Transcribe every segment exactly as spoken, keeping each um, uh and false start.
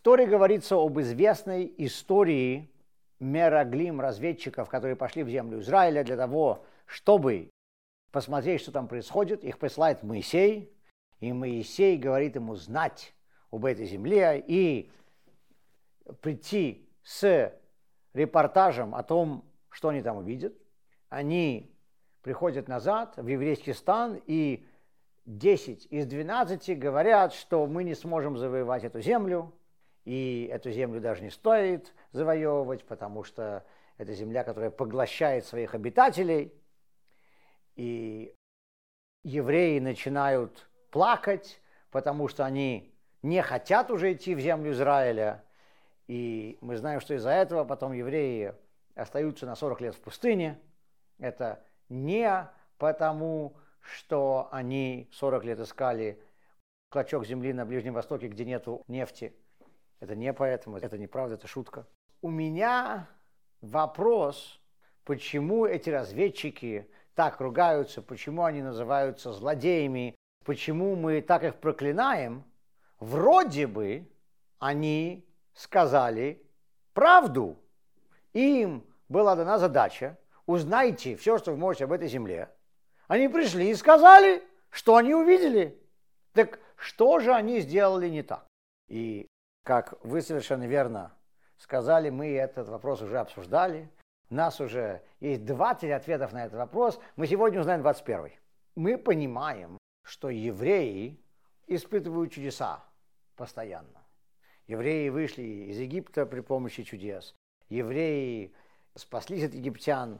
Торе говорится об известной истории мераглим, разведчиков, которые пошли в землю Израиля для того, чтобы посмотреть, что там происходит. Их посылает Моисей, и Моисей говорит ему знать об этой земле и прийти с репортажем о том, что они там увидят. Они приходят назад в еврейский стан, и десять из двенадцати говорят, что мы не сможем завоевать эту землю, и эту землю даже не стоит завоевывать, потому что это земля, которая поглощает своих обитателей. И евреи начинают плакать, потому что они не хотят уже идти в землю Израиля. И мы знаем, что из-за этого потом евреи остаются на сорок лет в пустыне. Это не потому, что они сорок лет искали клочок земли на Ближнем Востоке, где нету нефти. Это не поэтому, это неправда, это шутка. У меня вопрос, почему эти разведчики так ругаются, почему они называются злодеями, почему мы так их проклинаем. Вроде бы они сказали правду. Им была дана задача: узнайте все, что вы можете об этой земле. Они пришли и сказали, что они увидели. Так что же они сделали не так? И как вы совершенно верно сказали, мы этот вопрос уже обсуждали. У нас уже есть двадцать ответов на этот вопрос. Мы сегодня узнаем двадцать первый. Мы понимаем, что евреи испытывают чудеса постоянно. Евреи вышли из Египта при помощи чудес. Евреи спаслись от египтян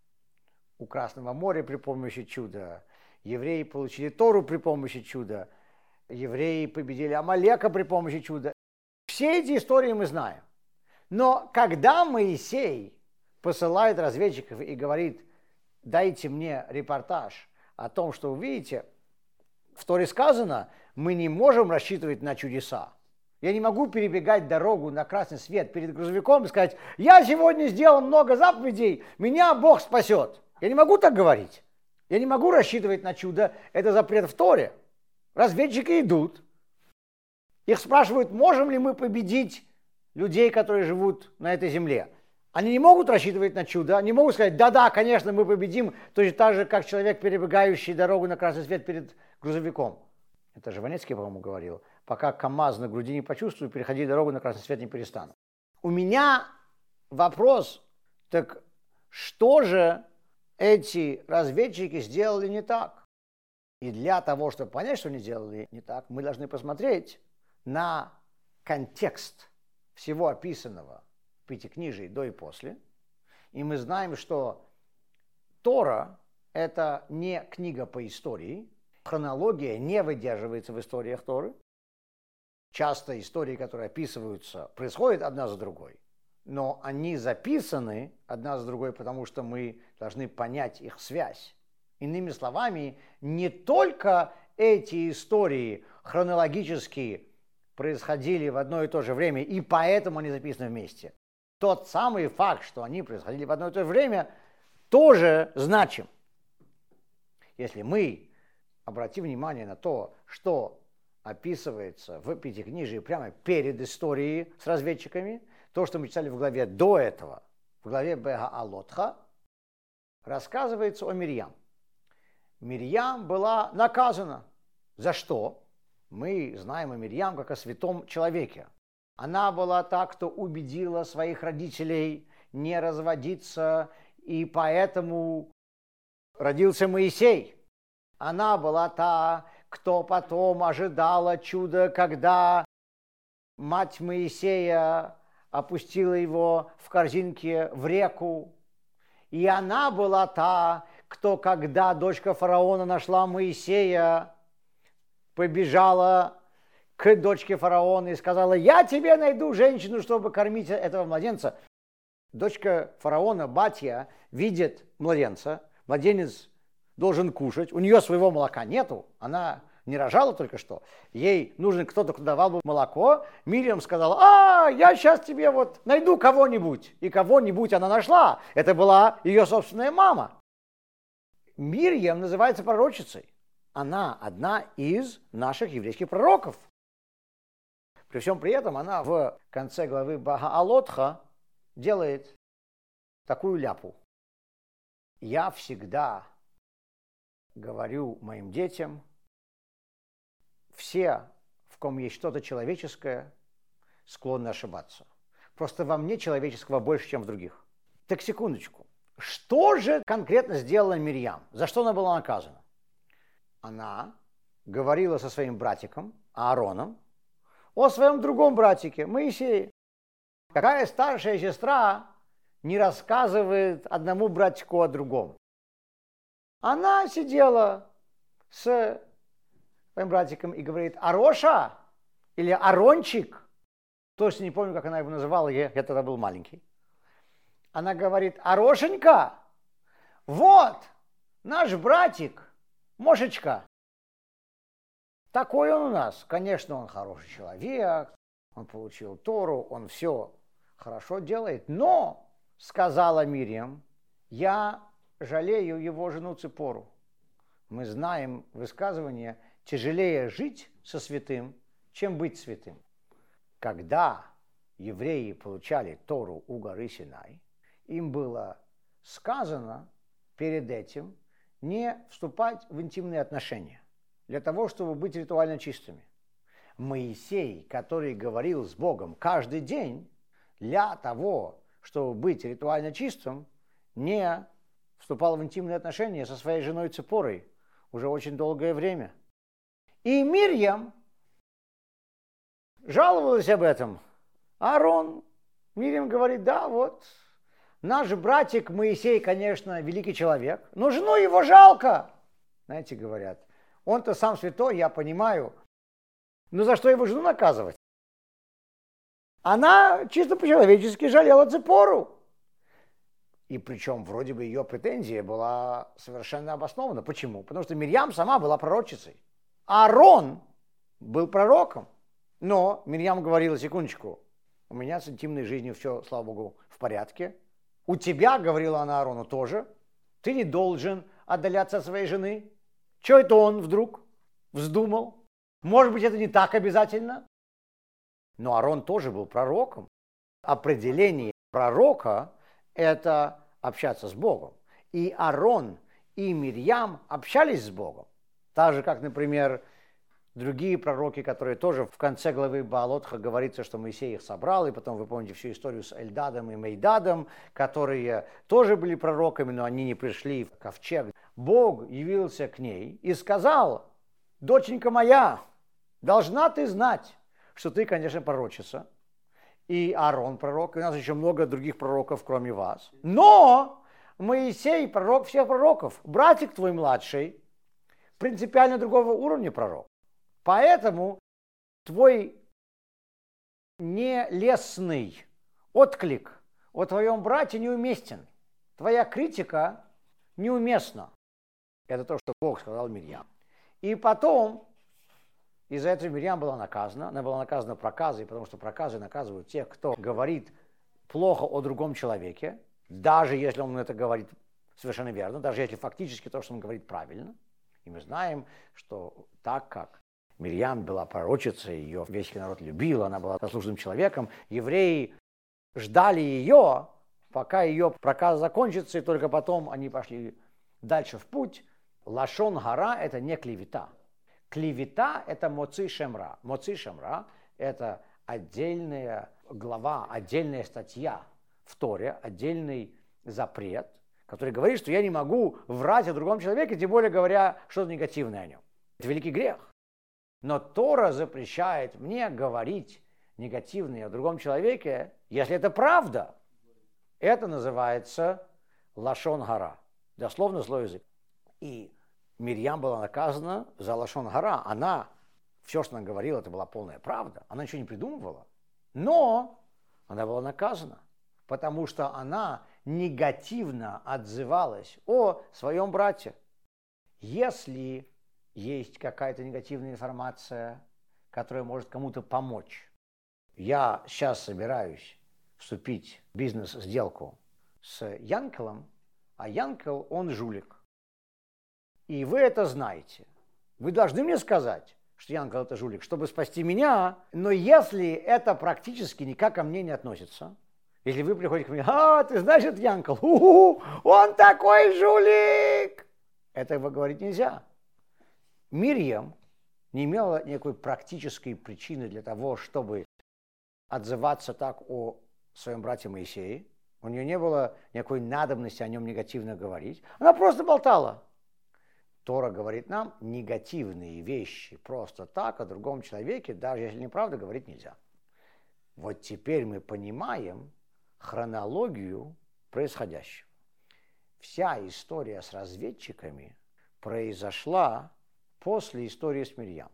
у Красного моря при помощи чуда. Евреи получили Тору при помощи чуда. Евреи победили Амалека при помощи чуда. Все эти истории мы знаем. Но когда Моисей посылает разведчиков и говорит: дайте мне репортаж о том, что вы видите, в Торе сказано, мы не можем рассчитывать на чудеса. Я не могу перебегать дорогу на красный свет перед грузовиком и сказать: я сегодня сделал много заповедей, меня Бог спасет. Я не могу так говорить. Я не могу рассчитывать на чудо. Это запрет в Торе. Разведчики идут. Их спрашивают, можем ли мы победить людей, которые живут на этой земле. Они не могут рассчитывать на чудо, они могут сказать: да-да, конечно, мы победим, точно так же, как человек, перебегающий дорогу на красный свет перед грузовиком. Это Жванецкий, по-моему, говорил: пока КамАЗ на груди не почувствую, переходи дорогу на красный свет не перестану. У меня вопрос: так что же эти разведчики сделали не так? И для того, чтобы понять, что они сделали не так, мы должны посмотреть на контекст всего описанного в Пятикнижии до и после. И мы знаем, что Тора – это не книга по истории. Хронология не выдерживается в историях Торы. Часто истории, которые описываются, происходят одна за другой. Но они записаны одна за другой, потому что мы должны понять их связь. Иными словами, не только эти истории хронологически происходили в одно и то же время, и поэтому они записаны вместе. Тот самый факт, что они происходили в одно и то же время, тоже значим. Если мы обратим внимание на то, что описывается в Пятикнижии прямо перед историей с разведчиками, то, что мы читали в главе до этого, в главе Бегаалотха, рассказывается о Мирьям. Мирьям была наказана. За что? Мы знаем о Мирьям как о святом человеке. Она была та, кто убедила своих родителей не разводиться, и поэтому родился Моисей. Она была та, кто потом ожидала чуда, когда мать Моисея опустила его в корзинке в реку. И она была та, кто, когда дочка фараона нашла Моисея, побежала к дочке фараона и сказала: я тебе найду женщину, чтобы кормить этого младенца. Дочка фараона, Батья, видит младенца, младенец должен кушать, у нее своего молока нету, она не рожала только что, ей нужен кто-то, кто давал бы молоко. Мирьям сказала: а, я сейчас тебе вот найду кого-нибудь. И кого-нибудь она нашла. Это была ее собственная мама. Мирьям называется пророчицей. Она одна из наших еврейских пророков. При всем при этом она в конце главы Баалотха делает такую ляпу. Я всегда говорю моим детям, все, в ком есть что-то человеческое, склонны ошибаться. Просто во мне человеческого больше, чем в других. Так секундочку. Что же конкретно сделала Мирьям? За что она была наказана? Она говорила со своим братиком Аароном о своем другом братике Моисее. Какая старшая сестра не рассказывает одному братику о другом? Она сидела с своим братиком и говорит: Ароша или Арончик, точно не помню, как она его называла, я, я тогда был маленький. Она говорит: Арошенька, вот наш братик Мошечка. Такой он у нас. Конечно, он хороший человек, он получил Тору, он все хорошо делает, но, сказала Мирьям, я жалею его жену Ципору. Мы знаем высказывание: тяжелее жить со святым, чем быть святым. Когда евреи получали Тору у горы Синай, им было сказано перед этим не вступать в интимные отношения, для того, чтобы быть ритуально чистыми. Моисей, который говорил с Богом каждый день, для того, чтобы быть ритуально чистым, не вступал в интимные отношения со своей женой Ципорой уже очень долгое время. И Мирьям жаловалась об этом. Аарон, Мирьям говорит: да, вот, наш братик Моисей, конечно, великий человек, но жену его жалко. Знаете, говорят, он-то сам святой, я понимаю, но за что его жену наказывать? Она чисто по-человечески жалела Ципору. И причем вроде бы ее претензия была совершенно обоснована. Почему? Потому что Мирьям сама была пророчицей. Аарон был пророком. Но Мирьям говорила: секундочку, у меня с интимной жизнью все, слава Богу, в порядке. У тебя, говорила она Аарону, тоже. Ты не должен отдаляться от своей жены. Чего это он вдруг вздумал? Может быть, это не так обязательно? Но Аарон тоже был пророком. Определение пророка – это общаться с Богом. И Аарон, и Мирьям общались с Богом. Так же, как, например, другие пророки, которые тоже в конце главы Баалотха говорится, что Моисей их собрал, и потом вы помните всю историю с Эльдадом и Мейдадом, которые тоже были пророками, но они не пришли в ковчег. Бог явился к ней и сказал: доченька моя, должна ты знать, что ты, конечно, пророчица, и Аарон пророк, и у нас еще много других пророков, кроме вас. Но Моисей пророк всех пророков, братик твой младший, принципиально другого уровня пророк. Поэтому твой нелестный отклик о твоем брате неуместен. Твоя критика неуместна. Это то, что Бог сказал Мирьям. И потом из-за этого Мирьям была наказана. Она была наказана проказой, потому что проказы наказывают тех, кто говорит плохо о другом человеке, даже если он это говорит совершенно верно, даже если фактически то, что он говорит, правильно. И мы знаем, что так как Мирьям была пророчицей, ее весь народ любил, она была заслуженным человеком, евреи ждали ее, пока ее проказ закончится, и только потом они пошли дальше в путь. Лашон гара – это не клевета. Клевета – это моци шемра. Моци шемра – это отдельная глава, отдельная статья в Торе, отдельный запрет, который говорит, что я не могу врать о другом человеке, тем более говоря что-то негативное о нем. Это великий грех. Но Тора запрещает мне говорить негативное о другом человеке, если это правда. Это называется лашон гара, дословно злой язык. И Мирьям была наказана за лашон гара. Она, все, что она говорила, это была полная правда. Она ничего не придумывала. Но она была наказана, потому что она негативно отзывалась о своем брате. Если есть какая-то негативная информация, которая может кому-то помочь. Я сейчас собираюсь вступить в бизнес-сделку с Янкелом, а Янкел, он жулик. И вы это знаете. Вы должны мне сказать, что Янкел это жулик, чтобы спасти меня, но если это практически никак ко мне не относится, если вы приходите ко мне, а, ты знаешь, это Янкел, у-у-у, он такой жулик, этого говорить нельзя. Мирьям не имела никакой практической причины для того, чтобы отзываться так о своем брате Моисее. У нее не было никакой надобности о нем негативно говорить. Она просто болтала. Тора говорит нам, негативные вещи просто так о другом человеке, даже если неправда, говорить нельзя. Вот теперь мы понимаем хронологию происходящего. Вся история с разведчиками произошла после истории с Мирьям.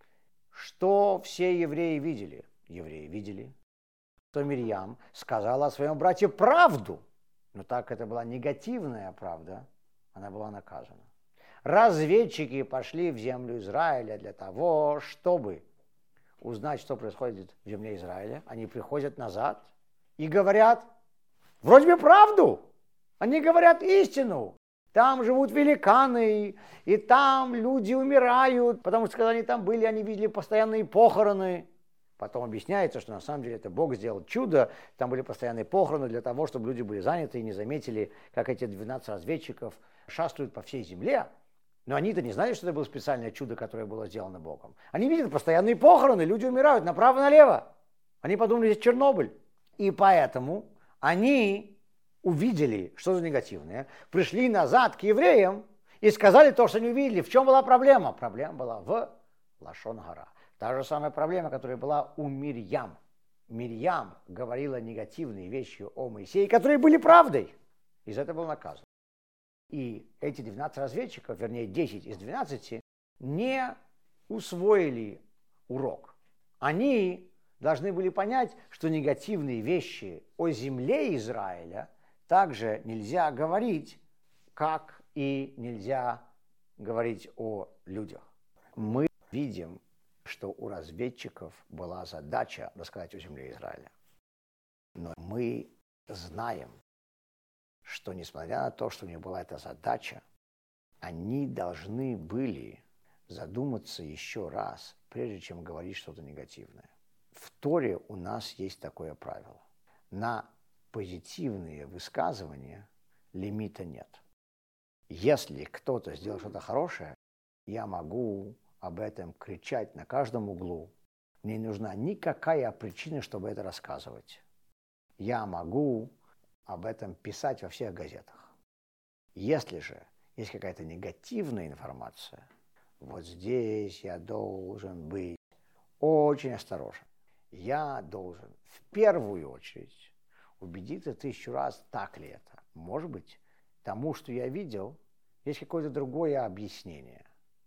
Что все евреи видели? Евреи видели, что Мирьям сказала о своем брате правду, но так это была негативная правда, она была наказана. Разведчики пошли в землю Израиля для того, чтобы узнать, что происходит в земле Израиля. Они приходят назад и говорят, вроде бы правду, они говорят истину. Там живут великаны, и там люди умирают, потому что когда они там были, они видели постоянные похороны. Потом объясняется, что на самом деле это Бог сделал чудо, там были постоянные похороны для того, чтобы люди были заняты и не заметили, как эти двенадцать разведчиков шастают по всей земле. Но они-то не знали, что это было специальное чудо, которое было сделано Богом. Они видят постоянные похороны, люди умирают направо-налево. Они подумали, здесь Чернобыль. И поэтому они увидели что-то негативное, пришли назад к евреям и сказали то, что они увидели. В чем была проблема? Проблема была в Лашон Гара. Та же самая проблема, которая была у Мирьям. Мирьям говорила негативные вещи о Моисее, которые были правдой. И за это был наказан. И эти двенадцать разведчиков, вернее десять из двенадцати, не усвоили урок. Они должны были понять, что негативные вещи о земле Израиля также нельзя говорить, как и нельзя говорить о людях. Мы видим, что у разведчиков была задача рассказать о земле Израиля. Но мы знаем, что несмотря на то, что у них была эта задача, они должны были задуматься еще раз, прежде чем говорить что-то негативное. В Торе у нас есть такое правило. На позитивные высказывания лимита нет. Если кто-то сделал что-то хорошее, я могу об этом кричать на каждом углу. Мне не нужна никакая причина, чтобы это рассказывать. Я могу об этом писать во всех газетах. Если же есть какая-то негативная информация, вот здесь я должен быть очень осторожен. Я должен в первую очередь убедиться тысячу раз, так ли это. Может быть, тому, что я видел, есть какое-то другое объяснение.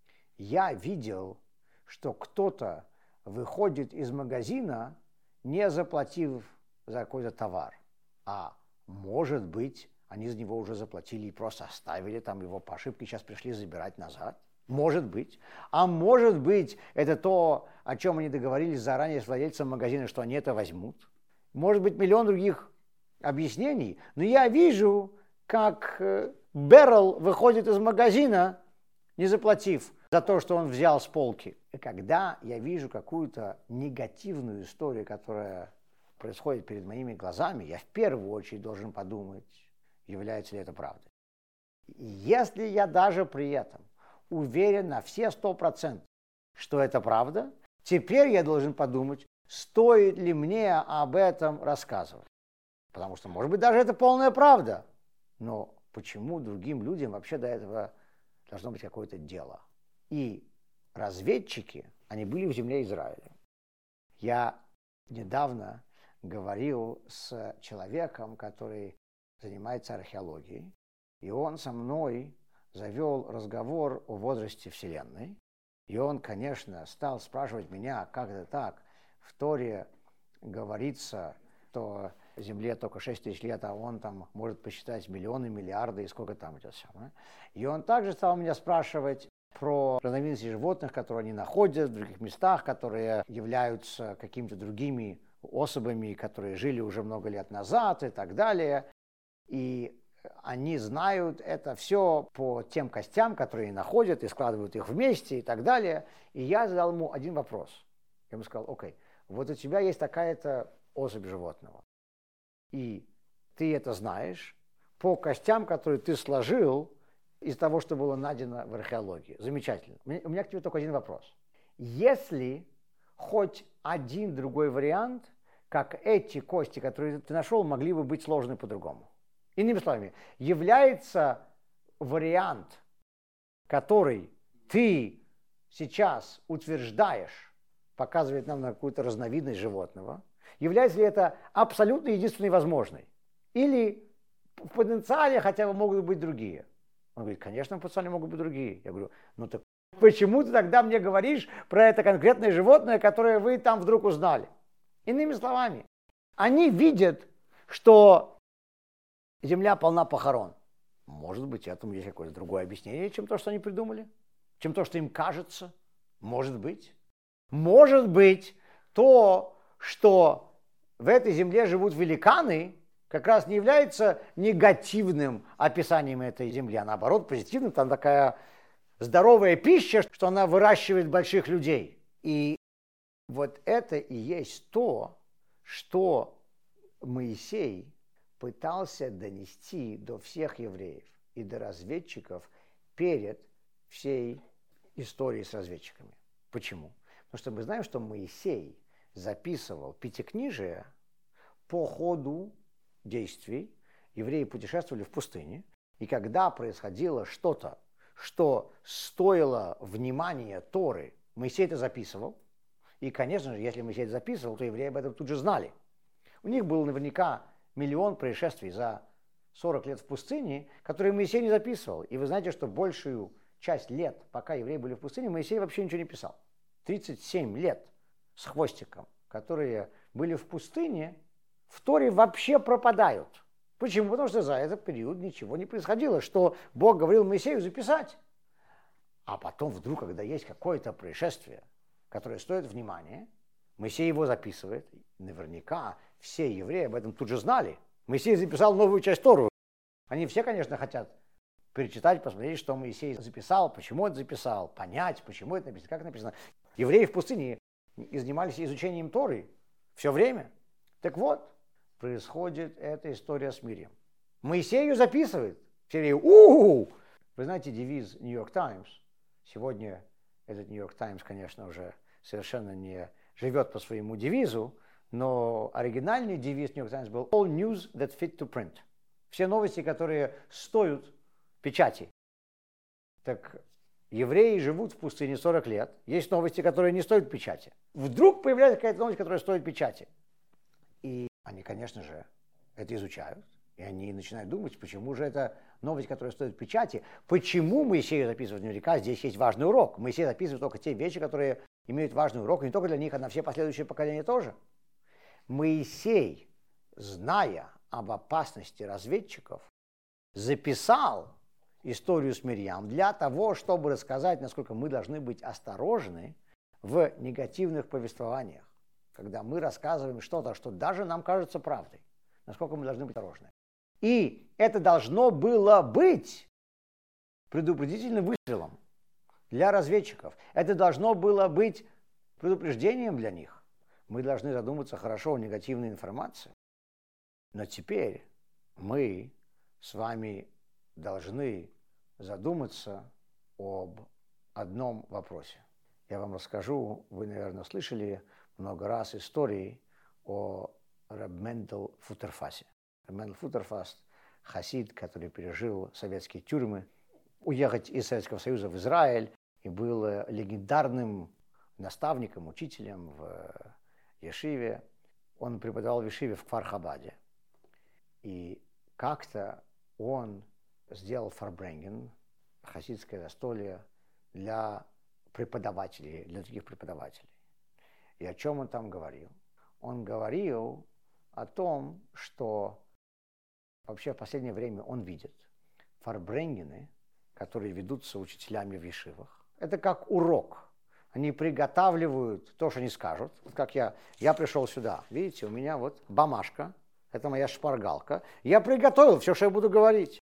Я видел, что кто-то выходит из магазина, не заплатив за какой-то товар. А может быть, они за него уже заплатили и просто оставили там его по ошибке, сейчас пришли забирать назад. Может быть. А может быть, это то, о чем они договорились заранее с владельцем магазина, что они это возьмут. Может быть, миллион других объяснений. Но я вижу, как Берл выходит из магазина, не заплатив за то, что он взял с полки. И когда я вижу какую-то негативную историю, которая происходит перед моими глазами, я в первую очередь должен подумать, является ли это правдой. И если я даже при этом уверен на все сто процентов, что это правда, теперь я должен подумать, стоит ли мне об этом рассказывать. Потому что, может быть, даже это полная правда. Но почему другим людям вообще до этого должно быть какое-то дело? И разведчики, они были в земле Израиля. Я недавно говорил с человеком, который занимается археологией, и он со мной завел разговор о возрасте Вселенной. И он, конечно, стал спрашивать меня, как это так. В Торе говорится, что Земле только шесть тысяч лет, а он там может посчитать миллионы, миллиарды и сколько там это самое. И он также стал меня спрашивать про разновидности животных, которые они находят в других местах, которые являются какими-то другими особами, которые жили уже много лет назад и так далее. И они знают это все по тем костям, которые находят и складывают их вместе и так далее. И я задал ему один вопрос. Я ему сказал: окей, вот у тебя есть такая-то особь животного, и ты это знаешь по костям, которые ты сложил из того, что было найдено в археологии. Замечательно. У меня к тебе только один вопрос. Если хоть один другой вариант, как эти кости, которые ты нашел, могли бы быть сложены по-другому. Иными словами, является вариант, который ты сейчас утверждаешь, показывает нам на какую-то разновидность животного, является ли это абсолютно единственной возможной? Или в потенциале хотя бы могут быть другие? Он говорит: конечно, в потенциале могут быть другие. Я говорю: ну так почему ты тогда мне говоришь про это конкретное животное, которое вы там вдруг узнали? Иными словами, они видят, что Земля полна похорон. Может быть, этому есть какое-то другое объяснение, чем то, что они придумали, чем то, что им кажется. Может быть. Может быть, то, что в этой земле живут великаны, как раз не является негативным описанием этой земли, а наоборот позитивным. Там такая здоровая пища, что она выращивает больших людей. И вот это и есть то, что Моисей пытался донести до всех евреев и до разведчиков перед всей историей с разведчиками. Почему? Потому что мы знаем, что Моисей записывал пятикнижие по ходу действий. Евреи путешествовали в пустыне, и когда происходило что-то, что стоило внимания Торы, Моисей это записывал. И, конечно же, если Моисей это записывал, то евреи об этом тут же знали. У них был наверняка миллион происшествий за сорок лет в пустыне, которые Моисей не записывал. И вы знаете, что большую часть лет, пока евреи были в пустыне, Моисей вообще ничего не писал. тридцать семь лет с хвостиком, которые были в пустыне, в Торе вообще пропадают. Почему? Потому что за этот период ничего не происходило, что Бог говорил Моисею записать. А потом вдруг, когда есть какое-то происшествие, которое стоит внимания, Моисей его записывает. Наверняка все евреи об этом тут же знали. Моисей записал новую часть Торы. Они все, конечно, хотят перечитать, посмотреть, что Моисей записал, почему это записал, понять, почему это написано, как написано. Евреи в пустыне занимались изучением Торы все время. Так вот, происходит эта история с Мириам. Моисей ее записывает. Все евреи: у-у-у! Вы знаете девиз Нью-Йорк Таймс? Сегодня этот Нью-Йорк Таймс, конечно, уже совершенно не живет по своему девизу, но оригинальный девиз Нью-Йорк Таймс был «All news that fit to print». Все новости, которые стоят печати. Так евреи живут в пустыне сорок лет, есть новости, которые не стоят печати. Вдруг появляется какая-то новость, которая стоит печати. И они, конечно же, это изучают, и они начинают думать, почему же это новость, которая стоит печати, почему Моисей записывает. Наверняка здесь есть важный урок. Моисей записывает только те вещи, которые имеют важный урок, не только для них, а на все последующие поколения тоже. Моисей, зная об опасности разведчиков, записал историю с Мирьям для того, чтобы рассказать, насколько мы должны быть осторожны в негативных повествованиях, когда мы рассказываем что-то, что даже нам кажется правдой, насколько мы должны быть осторожны. И это должно было быть предупредительным выстрелом для разведчиков. Это должно было быть предупреждением для них. Мы должны задуматься хорошо о негативной информации. Но теперь мы с вами должны задуматься об одном вопросе. Я вам расскажу, вы, наверное, слышали много раз истории о Раб Мендел Футерфасе. Раб Мендел Футерфас – хасид, который пережил советские тюрьмы, уехать из Советского Союза в Израиль и был легендарным наставником, учителем в Ешиве. Он преподавал в Ешиве в Кфар-Хабаде. И как-то он сделал фарбренген, хасидское застолье для преподавателей, для других преподавателей. И о чем он там говорил? Он говорил о том, что вообще в последнее время он видит фарбренгены, которые ведутся учителями в ешивах. Это как урок. Они приготавливают то, что они скажут. Вот как я, я пришел сюда, видите, у меня вот бумажка, это моя шпаргалка. Я приготовил все, что я буду говорить.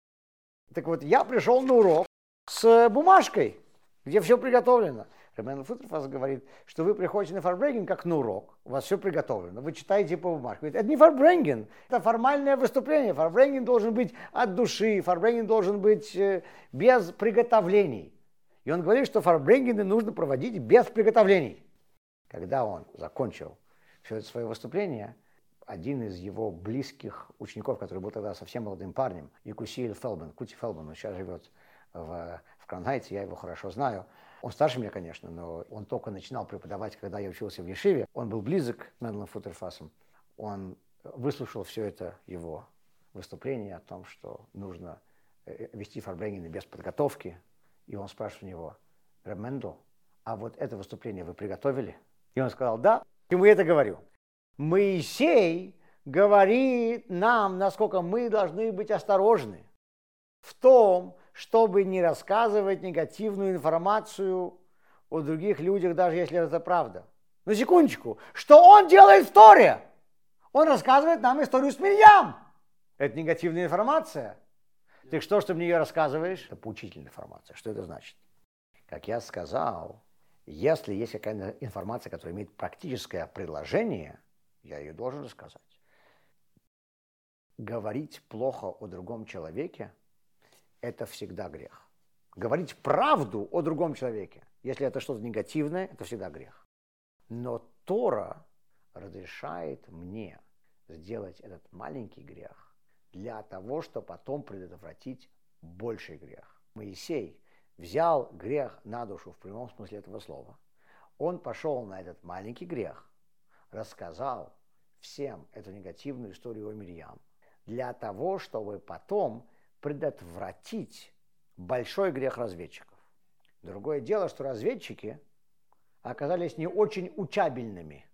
Так вот, я пришел на урок с бумажкой, где все приготовлено. Реб Мендел Футерфас говорит, что вы приходите на фарбрейнген как на урок, у вас все приготовлено, вы читаете по бумажке. Говорит, это не фарбрейнген, это формальное выступление. Фарбрейнген должен быть от души, фарбрейнген должен быть э, без приготовлений. И он говорит, что фарбрейнгены нужно проводить без приготовлений. Когда он закончил все это свое выступление, один из его близких учеников, который был тогда совсем молодым парнем, Якусиэль Фелбен, Кути Фелбен, он сейчас живет в, в Кронхайте, я его хорошо знаю. Он старше меня, конечно, но он только начинал преподавать, когда я учился в Ешиве. Он был близок к Менделом Футерфасом. Он выслушал все это его выступление о том, что нужно вести фарбрейнгены без подготовки. И он спрашивает у него: Реб Мендел, а вот это выступление вы приготовили? И он сказал: да. Ему это говорю. Моисей говорит нам, насколько мы должны быть осторожны в том, чтобы не рассказывать негативную информацию о других людях, даже если это правда. Но секундочку, что он делает в Торе? Он рассказывает нам историю с Мирьям. Это негативная информация. Так что, что мне ее рассказываешь? Это поучительная информация. Что это значит? Как я сказал, если есть какая-то информация, которая имеет практическое приложение, я ее должен рассказать. Говорить плохо о другом человеке – это всегда грех. Говорить правду о другом человеке, если это что-то негативное, это всегда грех. Но Тора разрешает мне сделать этот маленький грех для того, чтобы потом предотвратить больший грех. Моисей взял грех на душу в прямом смысле этого слова. Он пошел на этот маленький грех, рассказал всем эту негативную историю о Мирьям, для того, чтобы потом предотвратить большой грех разведчиков. Другое дело, что разведчики оказались не очень учабельными.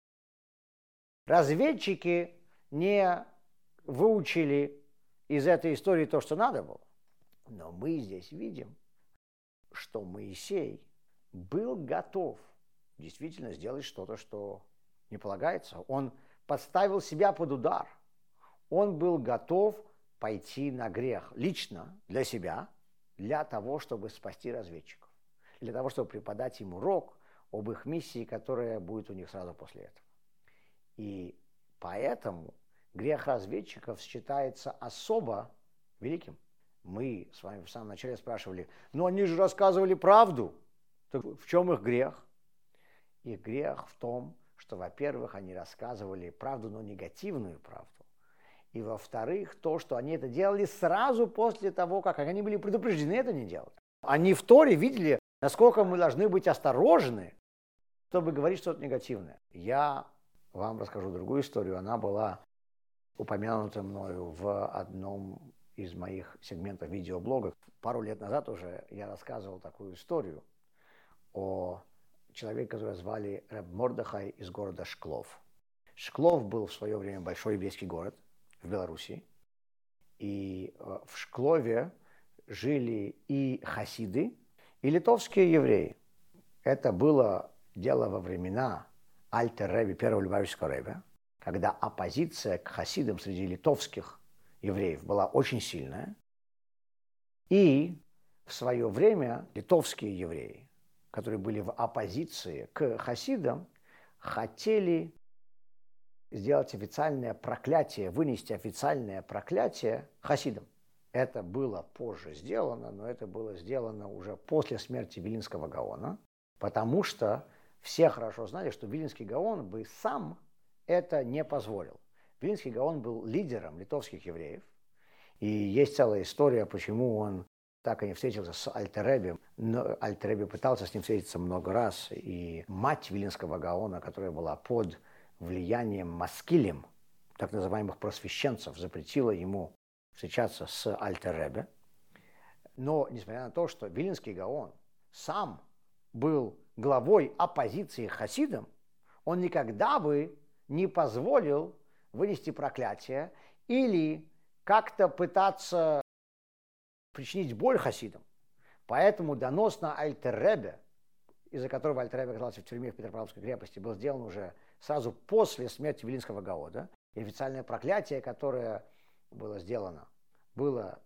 Разведчики не выучили из этой истории то, что надо было. Но мы здесь видим, что Моисей был готов действительно сделать что-то, что не полагается. Он подставил себя под удар. Он был готов пойти на грех лично для себя, для того, чтобы спасти разведчиков, для того, чтобы преподать им урок об их миссии, которая будет у них сразу после этого. И поэтому грех разведчиков считается особо великим. Мы с вами в самом начале спрашивали: но они же рассказывали правду. Так в чем их грех? Их грех в том, что, во-первых, они рассказывали правду, но негативную правду. И, во-вторых, то, что они это делали сразу после того, как они были предупреждены это не делать. Они в Торе видели, насколько мы должны быть осторожны, чтобы говорить что-то негативное. Я вам расскажу другую историю. Она была упомянута мною в одном из моих сегментов видеоблога. Пару лет назад уже я рассказывал такую историю о человеке, которого звали Реб Мордехай из города Шклов. Шклов был в свое время большой еврейский город в Белоруссии. И в Шклове жили и хасиды, и литовские евреи. Это было дело во времена Альтер Ребе, первого Любавичского Ребе, когда оппозиция к хасидам среди литовских евреев была очень сильная. И в свое время литовские евреи, которые были в оппозиции к хасидам, хотели сделать официальное проклятие, вынести официальное проклятие хасидам. Это было позже сделано, но это было сделано уже после смерти Вилинского Гаона, потому что все хорошо знали, что Вилинский Гаон бы сам это не позволил. Вилинский Гаон был лидером литовских евреев, и есть целая история, почему он так и не встретился с Альтер Ребе. Но Альтер Ребе пытался с ним встретиться много раз, и мать Вилинского Гаона, которая была под влиянием маскилем, так называемых просвещенцев, запретила ему встречаться с Альтер Ребе. Но, несмотря на то, что Вилинский Гаон сам был главой оппозиции хасидам, он никогда бы не позволил вынести проклятие или как-то пытаться причинить боль хасидам. Поэтому донос на Альтер Ребе, из-за которого Альтер Ребе оказался в тюрьме в Петропавловской крепости, был сделан уже сразу после смерти Вилинского Гаона. И официальное проклятие, которое было сделано, было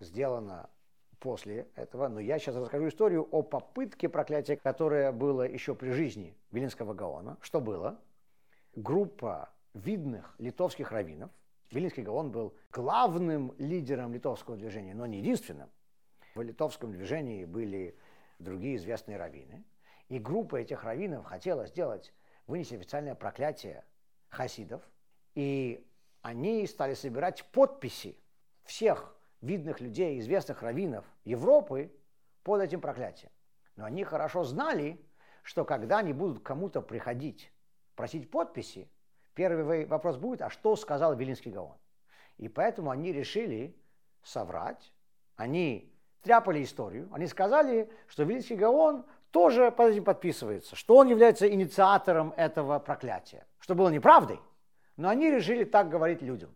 сделано после этого, но я сейчас расскажу историю о попытке проклятия, которое было еще при жизни Вилинского Гаона. Что было? Группа видных литовских раввинов, Вилинский Гаон был главным лидером литовского движения, но не единственным. В литовском движении были другие известные раввины, и группа этих раввинов хотела сделать, вынести официальное проклятие хасидов, и они стали собирать подписи всех видных людей, известных раввинов Европы под этим проклятием. Но они хорошо знали, что когда они будут кому-то приходить просить подписи, первый вопрос будет, а что сказал Вилинский Гаон? И поэтому они решили соврать, они тряпали историю, они сказали, что Вилинский Гаон тоже под этим подписывается, что он является инициатором этого проклятия, что было неправдой, но они решили так говорить людям.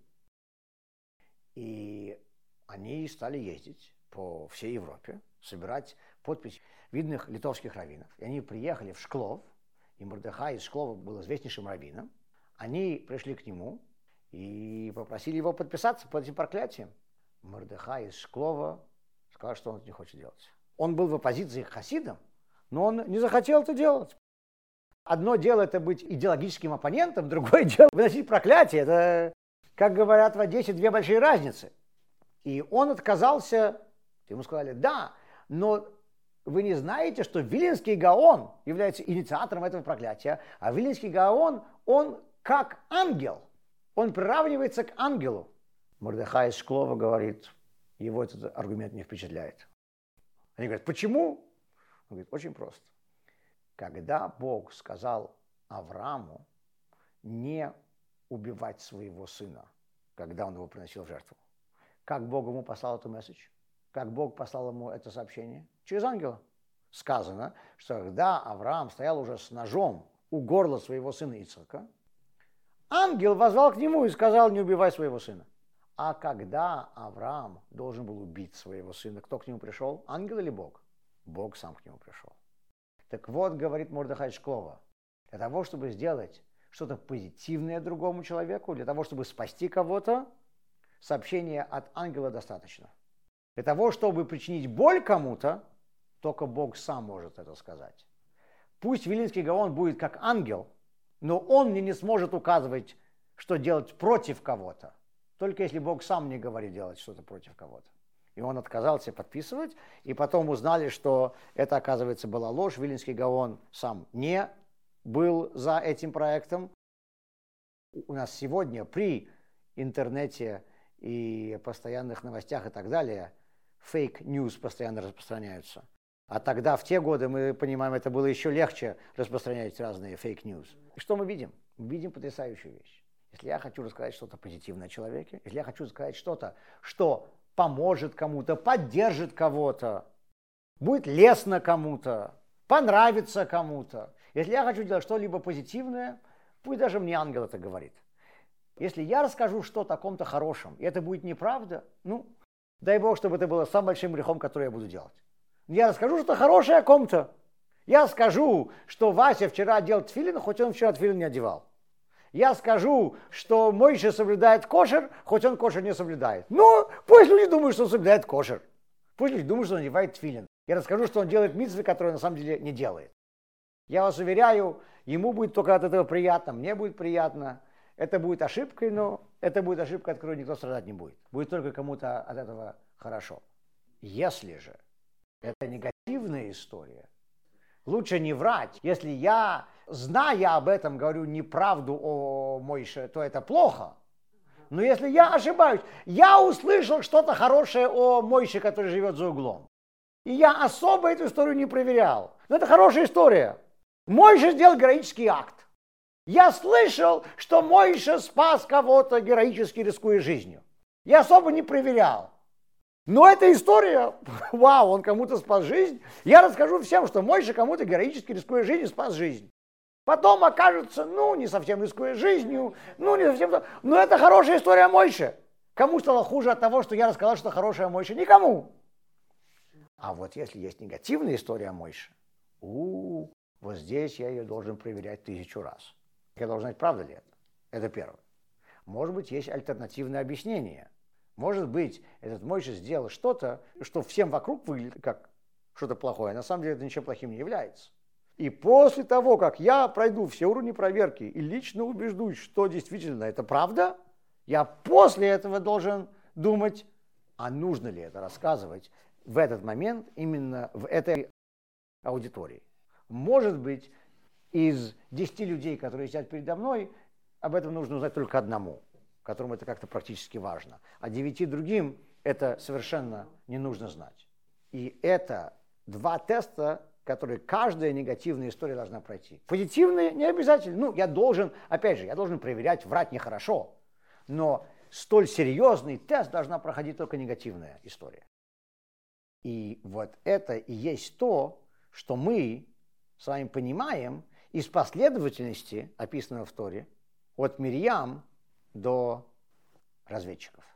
И они стали ездить по всей Европе, собирать подписи видных литовских раввинов. И они приехали в Шклов, и Мордехай из Шклова был известнейшим раввином. Они пришли к нему и попросили его подписаться под этим проклятием. Мордехай из Шклова сказал, что он это не хочет делать. Он был в оппозиции к хасидам, но он не захотел это делать. Одно дело это быть идеологическим оппонентом, другое дело выносить проклятие. Это, как говорят в Одессе, две большие разницы. И он отказался, ему сказали, да, но вы не знаете, что Вилинский Гаон является инициатором этого проклятия, а Вилинский Гаон, он как ангел, он приравнивается к ангелу. Мордехай из Шклова говорит, его этот аргумент не впечатляет. Они говорят, почему? Он говорит, очень просто. Когда Бог сказал Аврааму не убивать своего сына, когда он его приносил в жертву, как Бог ему послал эту месседж? Как Бог послал ему это сообщение? Через ангела. Сказано, что когда Авраам стоял уже с ножом у горла своего сына Ицхака, ангел воззвал к нему и сказал, не убивай своего сына. А когда Авраам должен был убить своего сына, кто к нему пришел? Ангел или Бог? Бог сам к нему пришел. Так вот, говорит Мордехай Шклова, для того, чтобы сделать что-то позитивное другому человеку, для того, чтобы спасти кого-то, сообщения от ангела достаточно. Для того, чтобы причинить боль кому-то, только Бог сам может это сказать. Пусть Вилинский Гаон будет как ангел, но он мне не сможет указывать, что делать против кого-то. Только если Бог сам мне говорит делать что-то против кого-то. И он отказался подписывать, и потом узнали, что это, оказывается, была ложь. Вилинский Гаон сам не был за этим проектом. У нас сегодня при интернете и постоянных новостях и так далее, фейк-ньюс постоянно распространяются. А тогда, в те годы, мы понимаем, это было еще легче распространять разные фейк-ньюс. И что мы видим? Мы видим потрясающую вещь. Если я хочу рассказать что-то позитивное о человеке, если я хочу сказать что-то, что поможет кому-то, поддержит кого-то, будет лестно кому-то, понравится кому-то, если я хочу делать что-либо позитивное, пусть даже мне ангел это говорит. Если я расскажу что-то о ком-то хорошем, и это будет неправда, ну, дай Бог, чтобы это было самым большим грехом, который я буду делать. Я расскажу что-то хорошее о ком-то. Я скажу, что Вася вчера одел тфилин, хоть он вчера тфилин не одевал. Я скажу, что Мойша соблюдает кошер, хоть он кошер не соблюдает. Ну, пусть люди думают, что он соблюдает кошер. Пусть люди думают, что он одевает тфилин. Я расскажу, что он делает мицвы, которые на самом деле не делает. Я вас уверяю, ему будет только от этого приятно, мне будет приятно. Это будет ошибкой, но это будет ошибка, от которой никто страдать не будет. Будет только кому-то от этого хорошо. Если же это негативная история, лучше не врать. Если я, зная об этом, говорю неправду о Мойше, то это плохо. Но если я ошибаюсь, я услышал что-то хорошее о Мойше, который живет за углом. И я особо эту историю не проверял. Но это хорошая история. Мойше сделал героический акт. Я слышал, что Мойша спас кого-то, героически рискуя жизнью. Я особо не проверял. Но эта история, вау, он кому-то спас жизнь. Я расскажу всем, что Мойша кому-то героически рискуя жизнью спас жизнь. Потом окажется, ну, не совсем рискуя жизнью, ну, не совсем... Но это хорошая история о Мойше. Кому стало хуже от того, что я рассказал что хорошее о Мойше? Никому. А вот если есть негативная история о Мойше, у-у-у, вот здесь я ее должен проверять тысячу раз. Я должен знать, правда ли это. Это первое. Может быть, есть альтернативное объяснение. Может быть, этот Мойше сделал что-то, что всем вокруг выглядит как что-то плохое, а на самом деле это ничем плохим не является. И после того, как я пройду все уровни проверки и лично убеждусь, что действительно это правда, я после этого должен думать, а нужно ли это рассказывать в этот момент именно в этой аудитории. Может быть, из десяти людей, которые сидят передо мной, об этом нужно узнать только одному, которому это как-то практически важно, а девяти другим это совершенно не нужно знать. И это два теста, которые каждая негативная история должна пройти. Позитивные не обязательно. Ну, я должен, опять же, я должен проверять, врать нехорошо, но столь серьезный тест должна проходить только негативная история. И вот это и есть то, что мы с вами понимаем из последовательности, описанного в Торе, от Мирьям до разведчиков.